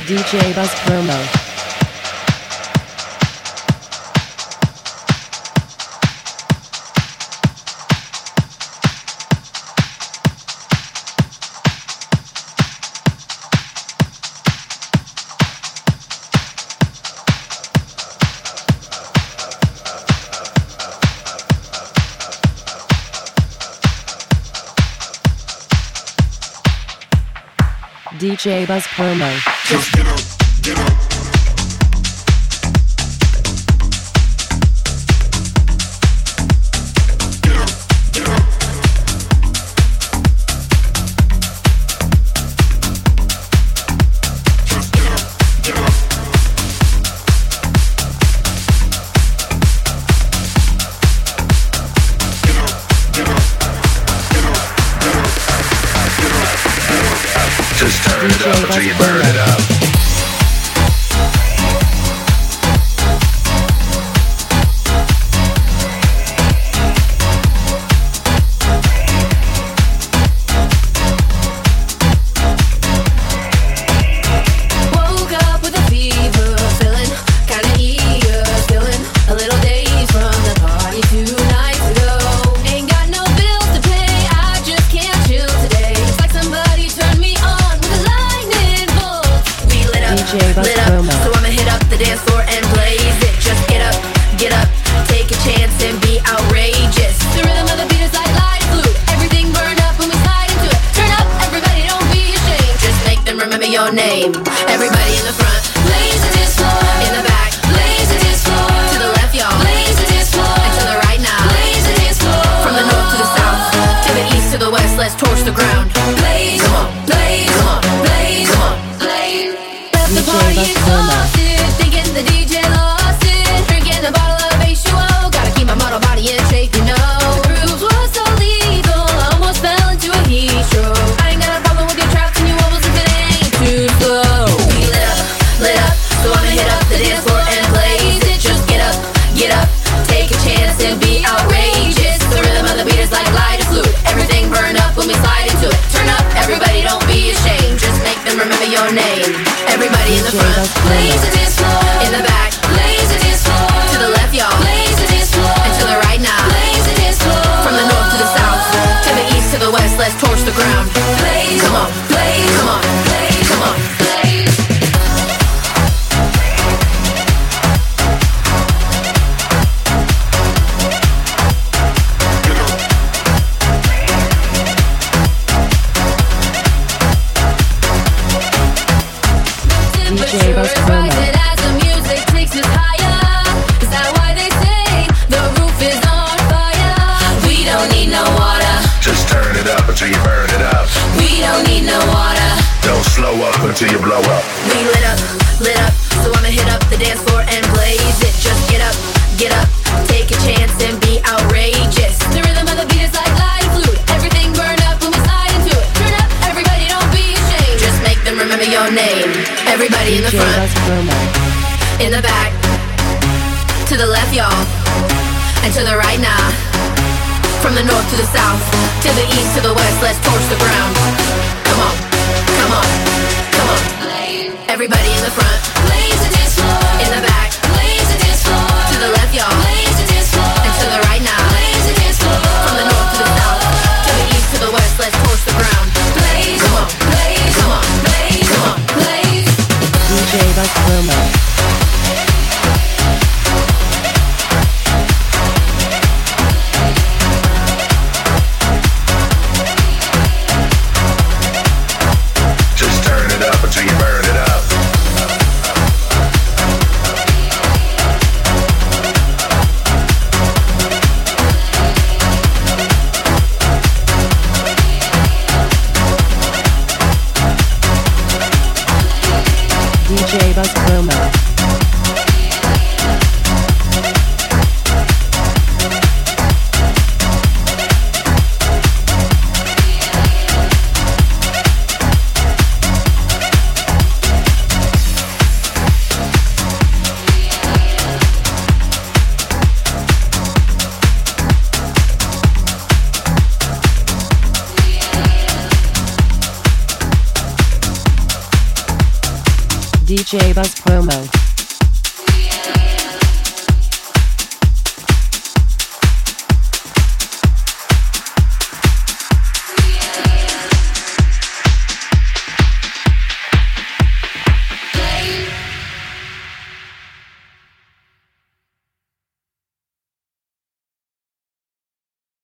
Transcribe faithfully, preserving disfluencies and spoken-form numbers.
D J Buzz Promo. D J Buzz Promo. Just get up, get up. Get up, get up. Just get up, get up. Get up, get up. Get up, get up. Get up, get up. Just turn it up until you burn it up. Lit up, so I'ma hit up the dance floor and blaze it. Just get up, get up, take a chance and be outrageous. The rhythm of the beat is like light flute. Everything burn up when we slide into it. Turn up, everybody, don't be ashamed. Just make them remember your name. Everybody in the front, blaze the dance floor. In the back, blaze the dance floor. To the left, y'all, blaze the dance floor. And to the right now, blaze the dance floor. From the north to the south, to the east to the west, let's torch the ground. Blaze, come on, blaze, come on, blaze, come on, blaze. The party exhausted, thinking the D J lost it. Drinking a bottle of H two O, gotta keep my model body in shape, you know. The grooves was so lethal, I almost fell into a heat stroke. I ain't got a problem with your traps and you almost if it ain't too slow. We lit up, lit up, so I'ma hit up the dance floor and blaze it. Just get up, get up, take a chance and be outrageous. The rhythm of the beat is like light flute. Everything burn up when we slide into it. Turn up, everybody, don't be ashamed. Just make them remember your name. Everybody in the front, blaze the dance floor. In the back, blaze the dance floor. To the left, y'all, blaze the dance floor. And to the right now, blaze the dance floor. From the north to the south, to the east to the west, let's torch the ground. Blaze, come on, blaze, come on, blaze, come on, blaze. D J Buzz Promo. As the music takes us higher, is that why they say the roof is on fire? We don't need no water. Just turn it up until you burn it up. We don't need no water. Don't slow up until you blow up. We lit up, lit up, so I'ma hit up the dance floor and blaze it. Just get up, get up, take a chance and be outrageous. The rhythm of the beat is like light flute. Everything burn up when we slide into it. Turn up, everybody, don't be ashamed. Just make them remember your name. Everybody in the D J front, Buzz Promo. in the back, to the left, y'all, and to the right now. From the north to the south, to the east to the west, let's torch the ground. Come on, come on, come on. Everybody in the front, blaze the dance floor. In the back, blaze the dance floor. To the left, y'all, blaze the dance floor. And to the right now, blaze the dance floor. From the north to the south, to the east to the west, let's torch the ground. Blaze, come on, blaze, come on, blaze, come on, blaze. D J Buzz Promo. Just turn it up until you burn it up. D J Buzz Promo. D J Buzz Promo.